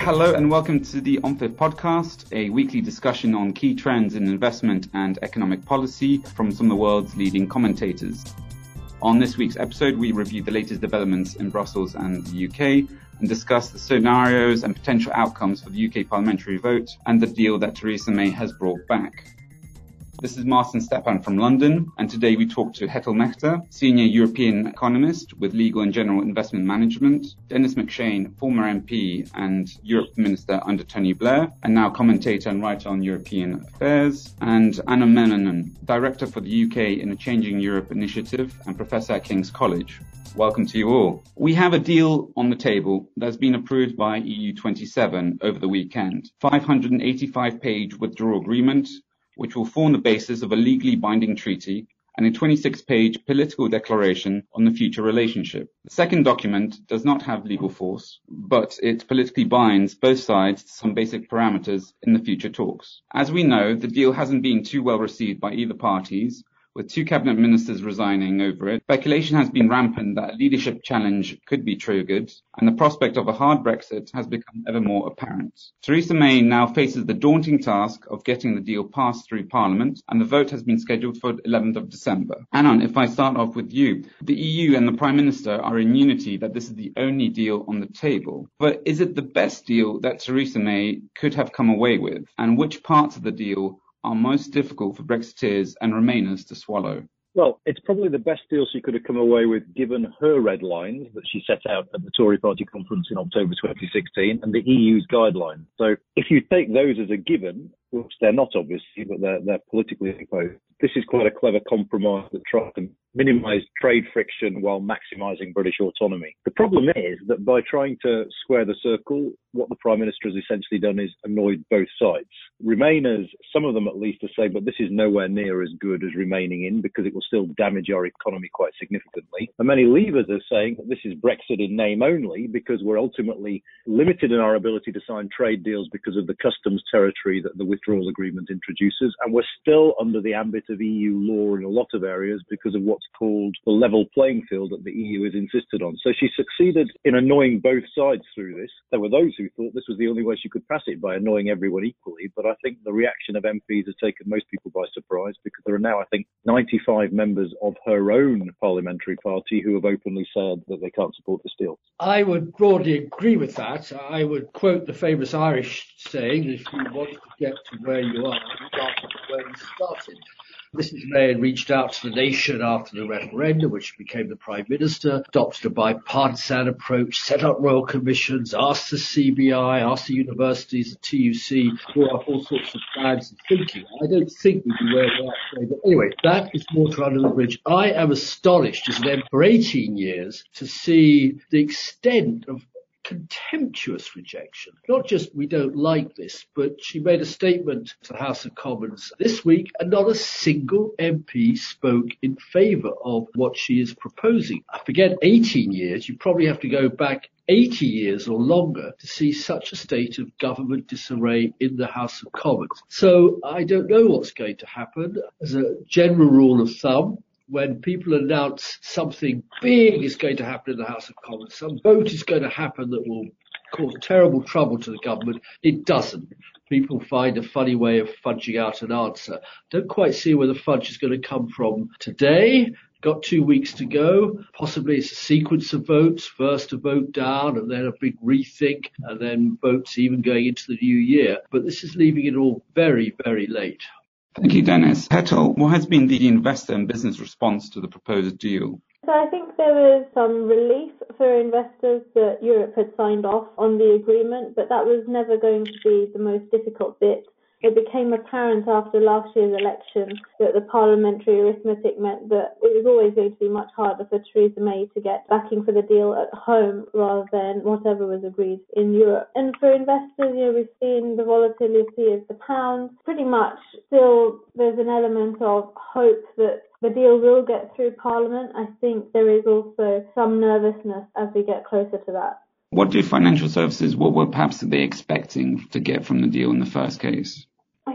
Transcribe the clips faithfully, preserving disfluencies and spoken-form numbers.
Hello and welcome to the On Fifth podcast, a weekly discussion on key trends in investment and economic policy from some of the world's leading commentators. On this week's episode, we review the latest developments in Brussels and the U K and discuss the scenarios and potential outcomes for the U K parliamentary vote and the deal that Theresa May has brought back. This is Martin Stepan from London, and today we talk to Hetal Mehta, Senior European Economist with Legal and General Investment Management, Dennis McShane, former M P and Europe Minister under Tony Blair, and now commentator and writer on European affairs, and Anna Mennonen, Director for the U K in a Changing Europe initiative and Professor at King's College. Welcome to you all. We have a deal on the table that's been approved by E U twenty-seven over the weekend. five hundred eighty-five page withdrawal agreement, which will form the basis of a legally binding treaty, and a twenty-six page political declaration on the future relationship. The second document does not have legal force, but it politically binds both sides to some basic parameters in the future talks. As we know, the deal hasn't been too well received by either parties, with two cabinet ministers resigning over it. Speculation has been rampant that a leadership challenge could be triggered, and the prospect of a hard Brexit has become ever more apparent. Theresa May now faces the daunting task of getting the deal passed through Parliament, and the vote has been scheduled for eleventh of December. Anand, if I start off with you, the E U and the Prime Minister are in unity that this is the only deal on the table. But is it the best deal that Theresa May could have come away with? And which parts of the deal are most difficult for Brexiteers and Remainers to swallow? Well, it's probably the best deal she could have come away with given her red lines that she set out at the Tory party conference in October twenty sixteen and the E U's guidelines. So if you take those as a given, which they're not obviously, but they're, they're politically opposed, this is quite a clever compromise that tries to minimise trade friction while maximising British autonomy. The problem is that by trying to square the circle, what the Prime Minister has essentially done is annoyed both sides. Remainers, some of them at least, are saying, but this is nowhere near as good as remaining in because it will still damage our economy quite significantly. And many Leavers are saying that this is Brexit in name only because we're ultimately limited in our ability to sign trade deals because of the customs territory that the withdrawal agreement introduces. And we're still under the ambit of E U law in a lot of areas because of what's called the level playing field that the E U has insisted on. So she succeeded in annoying both sides through this. There were those who thought this was the only way she could pass it, by annoying everyone equally. But I think the reaction of M Ps has taken most people by surprise because there are now, I think, ninety-five members of her own parliamentary party who have openly said that they can't support this deal. I would broadly agree with that. I would quote the famous Irish saying, if you want to get to where you are, you start where you started. Missus May had reached out to the nation after the referendum, which became the Prime Minister, adopted a bipartisan approach, set up royal commissions, asked the C B I, asked the universities, the T U C, draw up all sorts of plans and thinking. I don't think we'd be where we're at today. But anyway, that is water under the bridge. I am astonished as an M P for eighteen years to see the extent of contemptuous rejection. Not just we don't like this, but she made a statement to the House of Commons this week and not a single M P spoke in favour of what she is proposing. I forget eighteen years, you probably have to go back eighty years or longer to see such a state of government disarray in the House of Commons. So I don't know what's going to happen. As a general rule of thumb, when people announce something big is going to happen in the House of Commons, some vote is going to happen that will cause terrible trouble to the government, it doesn't. People find a funny way of fudging out an answer. Don't quite see where the fudge is going to come from today. Got two weeks to go. Possibly it's a sequence of votes. First a vote down and then a big rethink and then votes even going into the new year. But this is leaving it all very, very late. Thank you, Dennis. Hetal, what has been the investor and business response to the proposed deal? So I think there was some relief for investors that Europe had signed off on the agreement, but that was never going to be the most difficult bit. It became apparent after last year's election that the parliamentary arithmetic meant that it was always going to be much harder for Theresa May to get backing for the deal at home rather than whatever was agreed in Europe. And for investors, you know, we've seen the volatility of the pound. Pretty much still there's an element of hope that the deal will get through Parliament. I think there is also some nervousness as we get closer to that. What do financial services, what were perhaps they expecting to get from the deal in the first case? I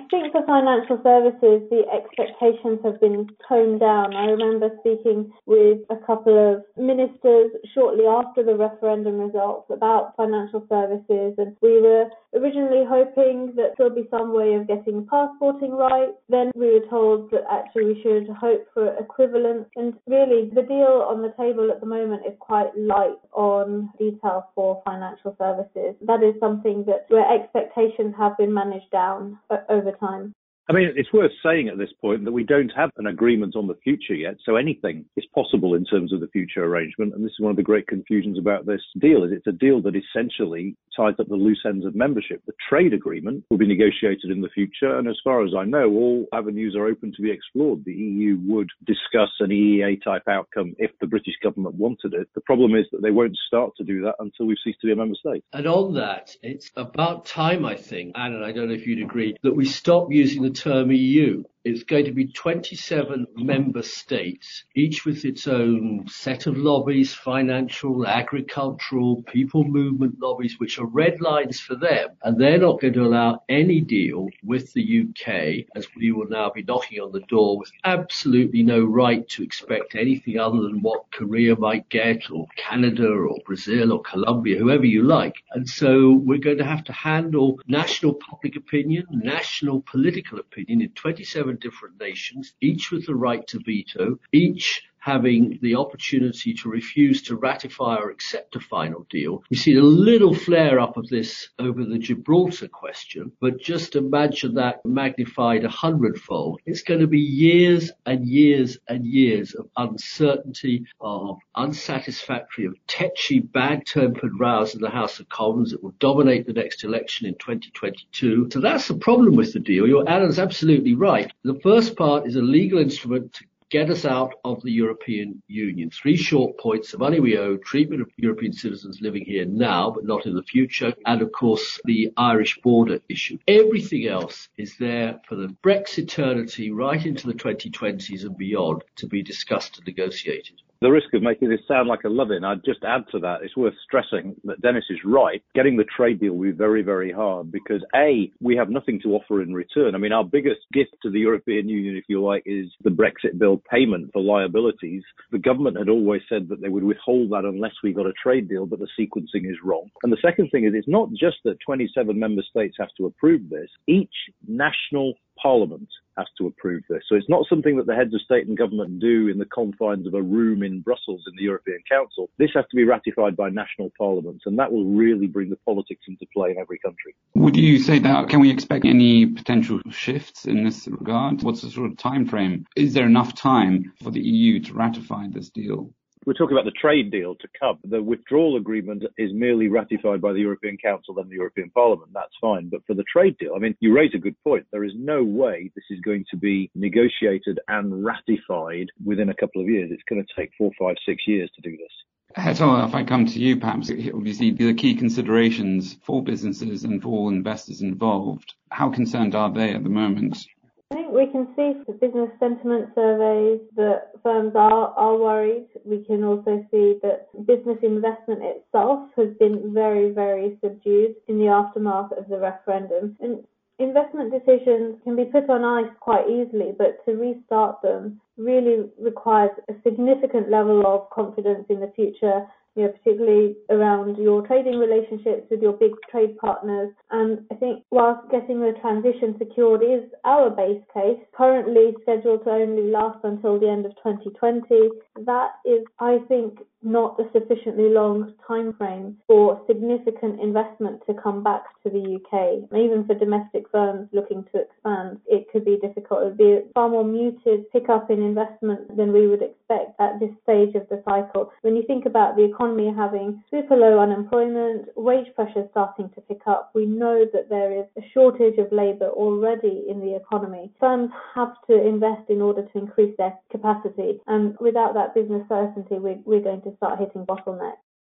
think for financial services, the expectations have been toned down. I remember speaking with a couple of ministers shortly after the referendum results about financial services, and we were originally hoping that there'll be some way of getting passporting right. Then we were told that actually we should hope for equivalence. And really, the deal on the table at the moment is quite light on details for financial services. That is something that where expectations have been managed down over time. I mean, it's worth saying at this point that we don't have an agreement on the future yet, so anything is possible in terms of the future arrangement. And this is one of the great confusions about this deal, is it's a deal that essentially ties up the loose ends of membership. The trade agreement will be negotiated in the future, and as far as I know, all avenues are open to be explored. The E U would discuss an E E A-type outcome if the British government wanted it. The problem is that they won't start to do that until we've ceased to be a member state. And on that, it's about time, I think, Anne, and I don't know if you'd agree, that we stop using the term E U. It's going to be twenty-seven member states, each with its own set of lobbies, financial, agricultural, people movement lobbies, which are red lines for them. And they're not going to allow any deal with the U K, as we will now be knocking on the door with absolutely no right to expect anything other than what Korea might get, or Canada, or Brazil, or Colombia, whoever you like. And so we're going to have to handle national public opinion, national political opinion in twenty-seven different nations, each with the right to veto, each having the opportunity to refuse to ratify or accept a final deal. We've seen a little flare up of this over the Gibraltar question, but just imagine that magnified a hundredfold. It's going to be years and years and years of uncertainty, of unsatisfactory, of tetchy, bad-tempered rows in the House of Commons that will dominate the next election in twenty twenty-two. So that's the problem with the deal. Your Alan's absolutely right. The first part is a legal instrument to get us out of the European Union. Three short points: the money we owe, treatment of European citizens living here now but not in the future, and of course the Irish border issue. Everything else is there for the Brexiternity right into the twenty twenties and beyond to be discussed and negotiated. The risk of making this sound like a love-in, I'd just add to that, it's worth stressing that Dennis is right. Getting the trade deal will be very, very hard because, A, we have nothing to offer in return. I mean, our biggest gift to the European Union, if you like, is the Brexit bill payment for liabilities. The government had always said that they would withhold that unless we got a trade deal, but the sequencing is wrong. And the second thing is, it's not just that twenty-seven member states have to approve this. Each national Parliament has to approve this. So it's not something that the heads of state and government do in the confines of a room in Brussels in the European Council. This has to be ratified by national parliaments, and that will really bring the politics into play in every country. Would you say that, can we expect any potential shifts in this regard? What's the sort of time frame? Is there enough time for the E U to ratify this deal? We're talking about the trade deal to come. The withdrawal agreement is merely ratified by the European Council and the European Parliament. That's fine. But for the trade deal, I mean, you raise a good point. There is no way this is going to be negotiated and ratified within a couple of years. It's going to take four, five, six years to do this. So if I come to you, perhaps, obviously the key considerations for businesses and for all investors involved, how concerned are they at the moment? I think we can see from business sentiment surveys that firms are, are worried. We can also see that business investment itself has been very, very subdued in the aftermath of the referendum. And investment decisions can be put on ice quite easily, but to restart them really requires a significant level of confidence in the future, you know, particularly around your trading relationships with your big trade partners. And I think whilst getting the transition secured is our base case, currently scheduled to only last until the end of twenty twenty, that is, I think, not a sufficiently long time frame for significant investment to come back to the U K. Even for domestic firms looking to expand, it could be difficult. It would be a far more muted pickup in investment than we would expect at this stage of the cycle. When you think about the economy having super low unemployment, wage pressure starting to pick up, we know that there is a shortage of labour already in the economy. Firms have to invest in order to increase their capacity, and without that business certainty, we, we're going to start hitting bottlenecks.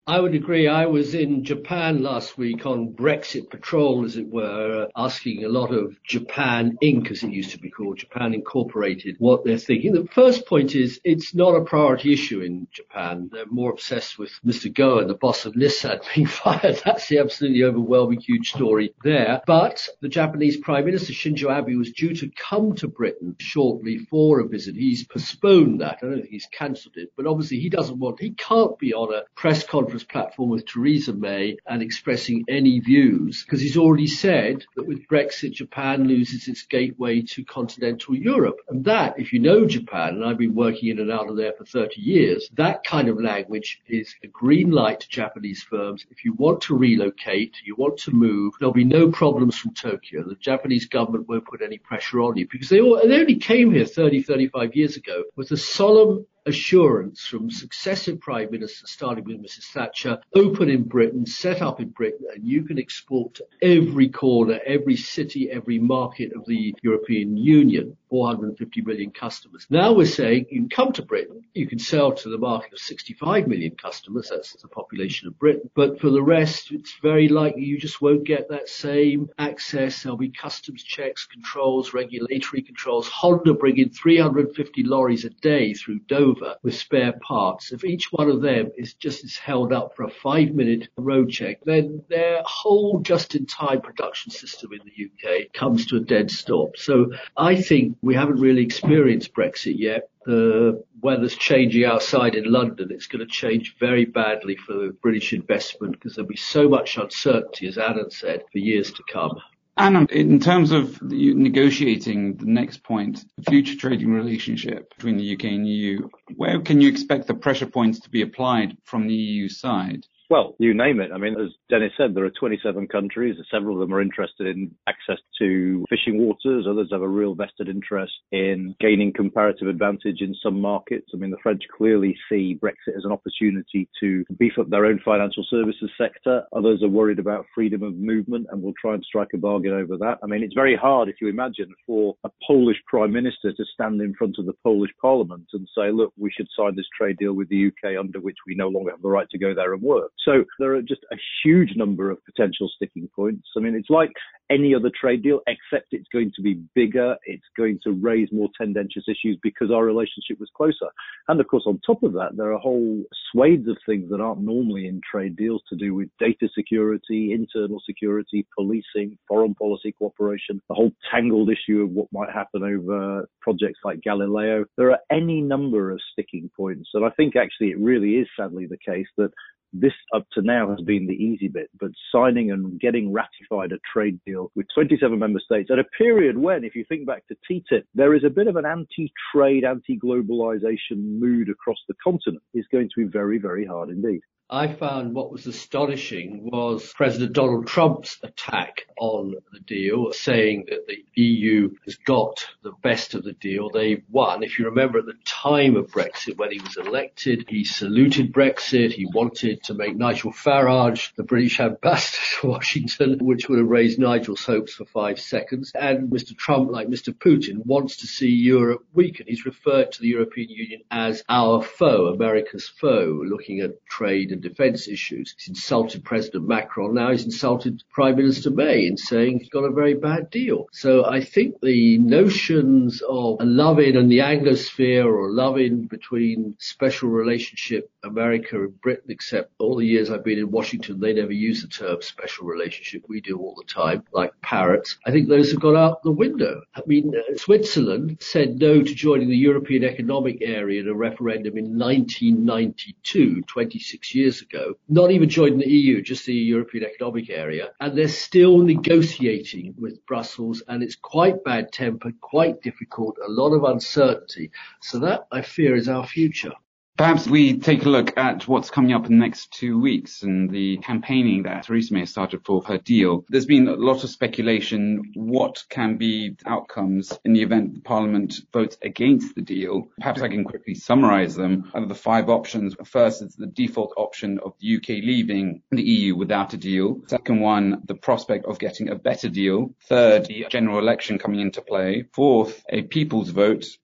I would agree. I was in Japan last week on Brexit patrol, as it were, uh, asking a lot of Japan Incorporated, as it used to be called, Japan Incorporated, what they're thinking. The first point is it's not a priority issue in Japan. They're more obsessed with Mister Goen, the boss of Nissan, being fired. That's the absolutely overwhelming, huge story there. But the Japanese Prime Minister Shinzo Abe was due to come to Britain shortly for a visit. He's postponed that. I don't think he's cancelled it. But obviously he doesn't want, he can't be on a press conference platform with Theresa May and expressing any views, because he's already said that with Brexit, Japan loses its gateway to continental Europe. And that, if you know Japan, and I've been working in and out of there for thirty years, that kind of language is a green light to Japanese firms. If you want to relocate, you want to move, there'll be no problems from Tokyo. The Japanese government won't put any pressure on you, because they, all, they only came here thirty, thirty-five years ago with a solemn assurance from successive prime ministers, starting with Missus Thatcher, open in Britain, set up in Britain, and you can export to every corner, every city, every market of the European Union, four hundred fifty million customers. Now we're saying you can come to Britain, you can sell to the market of sixty-five million customers, that's the population of Britain, but for the rest, it's very likely you just won't get that same access. There'll be customs checks, controls, regulatory controls. Honda bring in three hundred fifty lorries a day through Dover with spare parts. If each one of them is just is held up for a five-minute road check, then their whole just-in-time production system in the U K comes to a dead stop. So I think we haven't really experienced Brexit yet. The weather's changing outside in London. It's going to change very badly for British investment, because there'll be so much uncertainty, as Anand said, for years to come. And in terms of negotiating the next point, the future trading relationship between the U K and E U, where can you expect the pressure points to be applied from the E U side? Well, you name it. I mean, as Dennis said, there are twenty-seven countries. Several of them are interested in access to fishing waters. Others have a real vested interest in gaining comparative advantage in some markets. I mean, the French clearly see Brexit as an opportunity to beef up their own financial services sector. Others are worried about freedom of movement and will try and strike a bargain over that. I mean, it's very hard, if you imagine, for a Polish prime minister to stand in front of the Polish parliament and say, look, we should sign this trade deal with the U K under which we no longer have the right to go there and work. So there are just a huge number of potential sticking points. I mean, it's like any other trade deal, except it's going to be bigger. It's going to raise more tendentious issues because our relationship was closer. And of course, on top of that, there are whole swathes of things that aren't normally in trade deals to do with data security, internal security, policing, foreign policy cooperation, the whole tangled issue of what might happen over projects like Galileo. There are any number of sticking points. And I think actually it really is sadly the case that this up to now has been the easy bit, but signing and getting ratified a trade deal with twenty-seven member states at a period when, if you think back to T T I P, there is a bit of an anti-trade, anti-globalization mood across the continent, is going to be very, very hard indeed. I found what was astonishing was President Donald Trump's attack on the deal, saying that the E U has got the best of the deal. They've won. If you remember at the time of Brexit, when he was elected, he saluted Brexit. He wanted to make Nigel Farage the British ambassador to Washington, which would have raised Nigel's hopes for five seconds. And Mister Trump, like Mister Putin, wants to see Europe weaken. He's referred to the European Union as our foe, America's foe, looking at trade and defence issues. He's insulted President Macron. Now he's insulted Prime Minister May in saying he's got a very bad deal. So I think the notions of a love-in and the Anglosphere, or a love-in between special relationship America and Britain, except all the years I've been in Washington, they never use the term special relationship. We do all the time, like parrots. I think those have gone out the window. I mean, uh, Switzerland said no to joining the European Economic Area in a referendum in nineteen ninety-two, twenty-six years ago. Not even joining the E U, just the European Economic Area. And they're still negotiating with Brussels, and it's quite bad-tempered, quite difficult, a lot of uncertainty. So that, I fear, is our future. Perhaps we take a look at what's coming up in the next two weeks and the campaigning that Theresa May has started for her deal. There's been a lot of speculation what can be outcomes in the event the Parliament votes against the deal. Perhaps I can quickly summarise them. Out of the five options, first is the default option of the U K leaving the E U without a deal. Second one, the prospect of getting a better deal. Third, the general election coming into play. Fourth, a people's vote.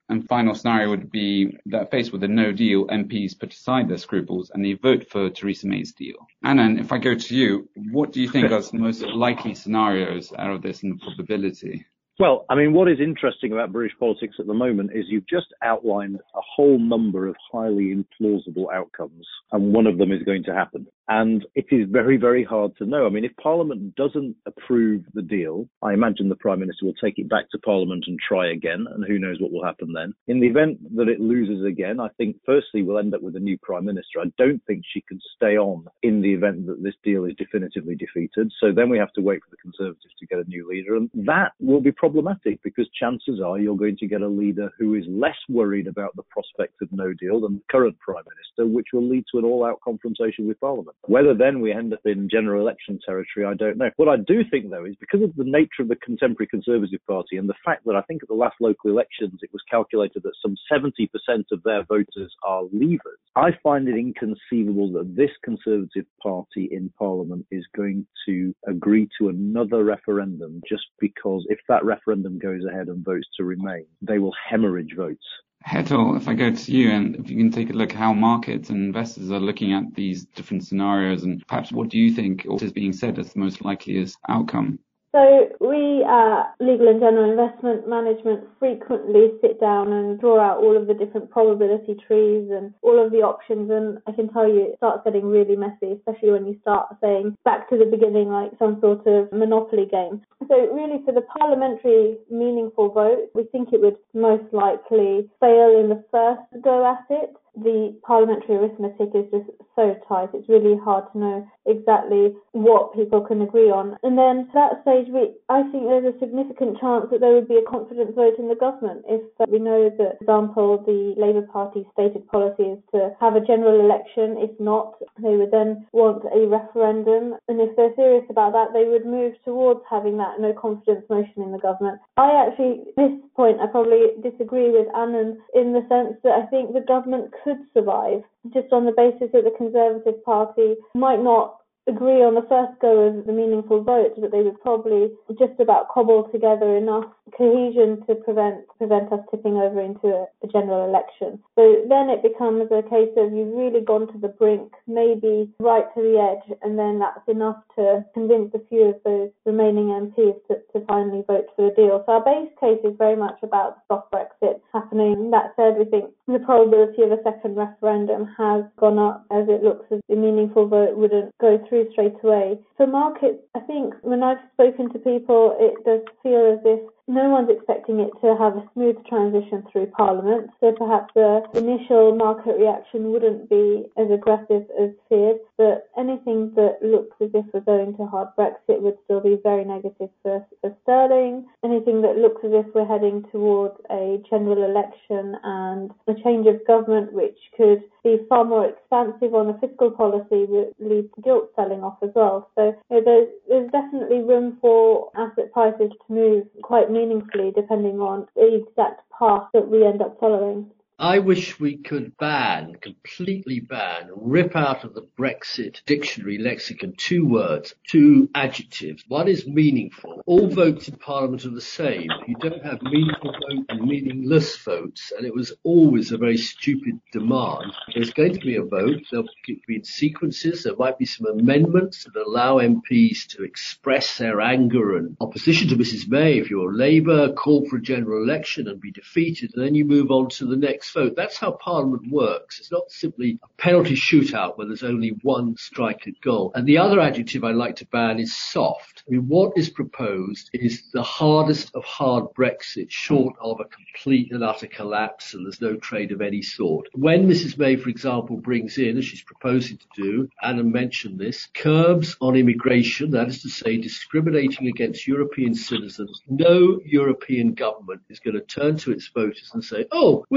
And final scenario would be that faced with a no deal, M Ps put aside their scruples and they vote for Theresa May's deal. Anand, if I go to you, what do you think are the most likely scenarios out of this and the probability? Well, I mean, what is interesting about British politics at the moment is you've just outlined a whole number of highly implausible outcomes, and one of them is going to happen. And it is very, very hard to know. I mean, if Parliament doesn't approve the deal, I imagine the Prime Minister will take it back to Parliament and try again, and who knows what will happen then. In the event that it loses again, I think firstly we'll end up with a new Prime Minister. I don't think she can stay on in the event that this deal is definitively defeated. So then we have to wait for the Conservatives to get a new leader, and that will be problematic because chances are you're going to get a leader who is less worried about the prospect of no deal than the current Prime Minister, which will lead to an all-out confrontation with Parliament. Whether then we end up in general election territory, I don't know. What I do think, though, is because of the nature of the contemporary Conservative Party and the fact that I think at the last local elections it was calculated that some seventy percent of their voters are leavers, I find it inconceivable that this Conservative Party in Parliament is going to agree to another referendum just because if that referendum goes ahead and votes to remain, they will hemorrhage votes. Hetal, if I go to you and if you can take a look at how markets and investors are looking at these different scenarios and perhaps what do you think is being said as the most likeliest outcome? So we at Legal and General Investment Management frequently sit down and draw out all of the different probability trees and all of the options, and I can tell you it starts getting really messy, especially when you start saying back to the beginning like some sort of monopoly game. So really for the parliamentary meaningful vote, we think it would most likely fail in the first go at it. The parliamentary arithmetic is just so tight, it's really hard to know exactly what people can agree on. And then to that stage, we, I think there's a significant chance that there would be a confidence vote in the government. If uh, we know that, for example, the Labour Party's stated policy is to have a general election, if not, they would then want a referendum. And if they're serious about that, they would move towards having that no confidence motion in the government. I actually, at this point, I probably disagree with Anand in the sense that I think the government could survive just on the basis that the Conservative Party might not agree on the first go of the meaningful vote, but they would probably just about cobble together enough cohesion to prevent prevent us tipping over into a, a general election. So then it becomes a case of you've really gone to the brink, maybe right to the edge, and then that's enough to convince a few of those remaining M Ps to, to finally vote for the deal. So our base case is very much about soft Brexit happening. That said, we think the probability of a second referendum has gone up as it looks as the meaningful vote wouldn't go through straight away. For markets, I think when I've spoken to people, it does feel as if no one's expecting it to have a smooth transition through Parliament, so perhaps the initial market reaction wouldn't be as aggressive as feared, but anything that looks as if we're going to hard Brexit would still be very negative for, for sterling. Anything that looks as if we're heading towards a general election and a change of government, which could be far more expansive on the fiscal policy, would lead to gilt selling off as well. So you know, there's, there's definitely room for asset prices to move quite meaningfully depending on the exact path that we end up following. I wish we could ban, completely ban, rip out of the Brexit dictionary lexicon two words, two adjectives. One is meaningful. All votes in Parliament are the same. You don't have meaningful votes and meaningless votes, and it was always a very stupid demand. There's going to be a vote. There'll be in sequences. There might be some amendments that allow M Ps to express their anger and opposition to Missus May. If you're Labour, call for a general election and be defeated, and then you move on to the next vote. That's how Parliament works. It's not simply a penalty shootout where there's only one strike at goal. And the other adjective I'd like to ban is soft. I mean, what is proposed is the hardest of hard Brexit, short of a complete and utter collapse, and there's no trade of any sort. When Missus May, for example, brings in, as she's proposing to do, Anna mentioned this, curbs on immigration, that is to say, discriminating against European citizens, no European government is going to turn to its voters and say, oh, we're quite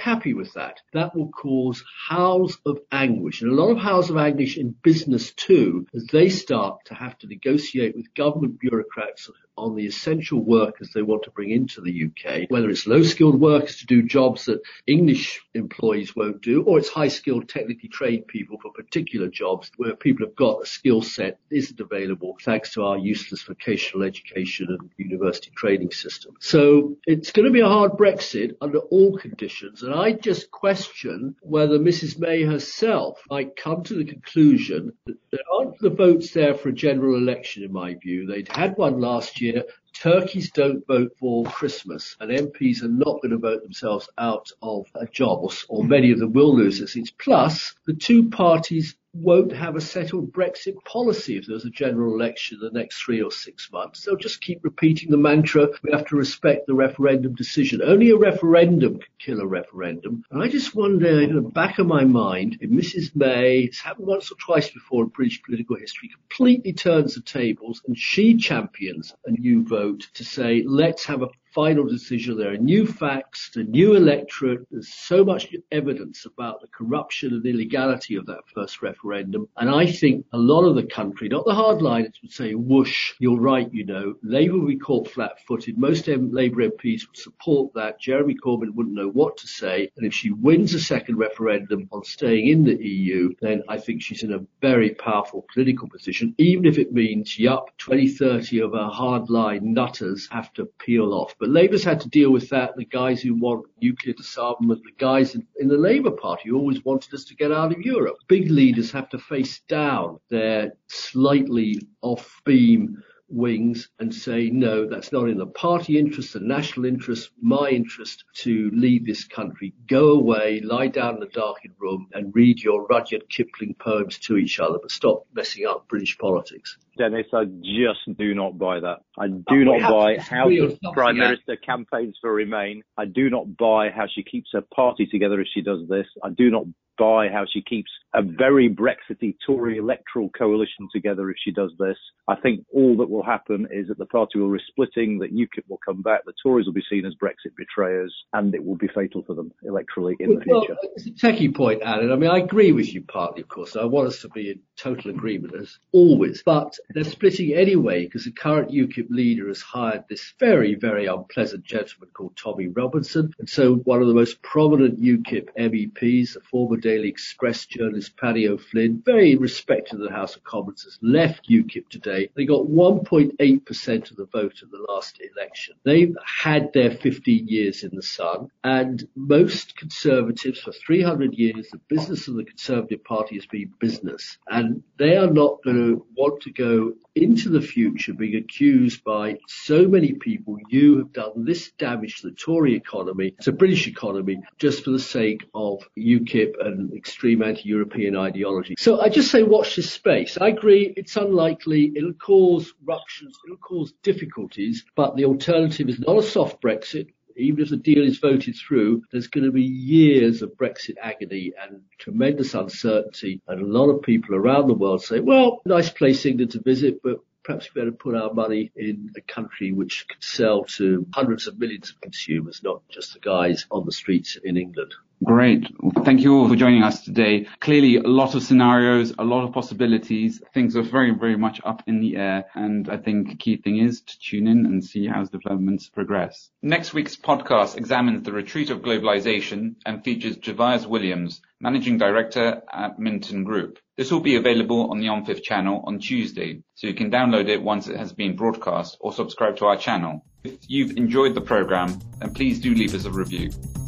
happy with that. That will cause howls of anguish, and a lot of howls of anguish in business too, as they start to have to negotiate with government bureaucrats on the essential workers they want to bring into the U K, whether it's low-skilled workers to do jobs that English employees won't do, or it's high-skilled, technically trained people for particular jobs where people have got a skill set that isn't available thanks to our useless vocational education and university training system. So it's going to be a hard Brexit under all conditions, and I just question whether Missus May herself might come to the conclusion that there aren't the votes there for a general election, in my view. They'd had one last year. Turkeys don't vote for Christmas, and M Ps are not going to vote themselves out of a job, or, or many of them will lose their seats. Plus, the two parties won't have a settled Brexit policy if there's a general election in the next three or six months. They'll just keep repeating the mantra, we have to respect the referendum decision. Only a referendum can kill a referendum. And I just wonder, in the back of my mind, if Missus May, it's happened once or twice before in British political history, completely turns the tables and she champions a new vote to say, let's have a final decision. There are new facts, the new electorate. There's so much evidence about the corruption and illegality of that first referendum. And I think a lot of the country, not the hardliners, would say, whoosh, you're right, you know. Labour would be caught flat-footed. Most M- Labour M Ps would support that. Jeremy Corbyn wouldn't know what to say. And if she wins a second referendum on staying in the E U, then I think she's in a very powerful political position, even if it means, yup, twenty, thirty of her hardline nutters have to peel off. But Labour's had to deal with that. The guys who want nuclear disarmament, the guys in, in the Labour Party who always wanted us to get out of Europe. Big leaders have to face down their slightly off-beam wings and say, no, that's not in the party interest, the national interest, my interest to lead this country. Go away, lie down in a darkened room and read your Rudyard Kipling poems to each other, but stop messing up British politics. Dennis, I just do not buy that. I do oh, not buy how the Prime Minister campaigns for Remain. I do not buy how she keeps her party together if she does this. I do not buy how she keeps a very Brexity Tory electoral coalition together if she does this. I think all that will happen is that the party will risk splitting, that UKIP will come back, the Tories will be seen as Brexit betrayers, and it will be fatal for them electorally in the well, future. It's a techie point, Alan. I mean, I agree with you partly, of course. I want us to be in total agreement as always, but they're splitting anyway because the current UKIP leader has hired this very, very unpleasant gentleman called Tommy Robinson. And so one of the most prominent UKIP M E Ps, the former Daily Express journalist Paddy O'Flynn, very respected in the House of Commons, has left UKIP today. They got one point eight percent of the vote in the last election. They've had their fifteen years in the sun, and most Conservatives for three hundred years, the business of the Conservative Party has been business. And they are not going to want to go into the future being accused by so many people, you have done this damage to the Tory economy, to the British economy, just for the sake of UKIP and extreme anti-European ideology. So I just say watch this space. I agree it's unlikely, it'll cause ructions, it'll cause difficulties, but the alternative is not a soft Brexit. Even if the deal is voted through, there's going to be years of Brexit agony and tremendous uncertainty. And a lot of people around the world say, well, nice place England to visit, but perhaps we better put our money in a country which can sell to hundreds of millions of consumers, not just the guys on the streets in England. Great. Well, thank you all for joining us today. Clearly, a lot of scenarios, a lot of possibilities. Things are very, very much up in the air. And I think the key thing is to tune in and see how developments progress. Next week's podcast examines the retreat of globalization and features Javias Williams, Managing Director at Minton Group. This will be available on the On Fifth channel on Tuesday, so you can download it once it has been broadcast or subscribe to our channel. If you've enjoyed the program, then please do leave us a review.